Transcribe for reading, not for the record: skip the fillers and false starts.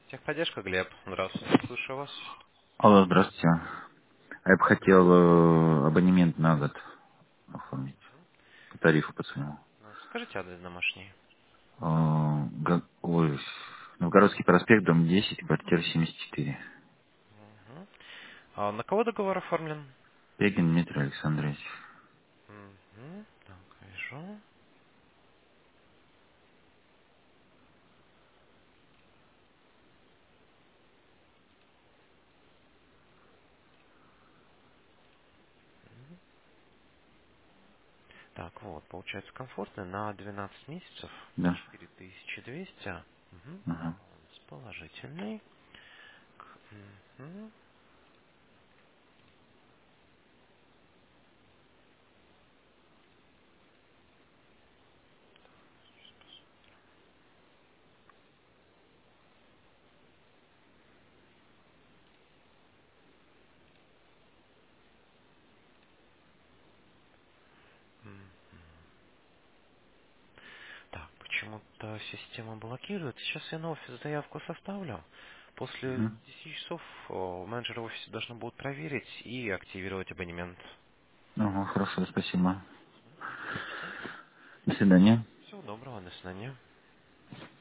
Техподдержка, Глеб. Здравствуйте, слушаю вас. Алло, здравствуйте. А я бы хотел абонемент на год оформить. По тарифу по своему. Скажите адрес домашний. Ой, Новгородский проспект, дом 10, квартира 74. Мгм. А на кого договор оформлен? Пегин Дмитрий Александрович. Так, вижу. Так, вот, получается комфортно на 12 месяцев. Да. 4200. Ага. Баланс положительный. Мгм. М. Так, почему-то система блокирует. Сейчас я на офис заявку составлю. После Мгм. 10 часов менеджеры в офисе должны будут проверить и активировать абонемент. Ага, хорошо, спасибо. Все. До свидания. Всего доброго, до свидания.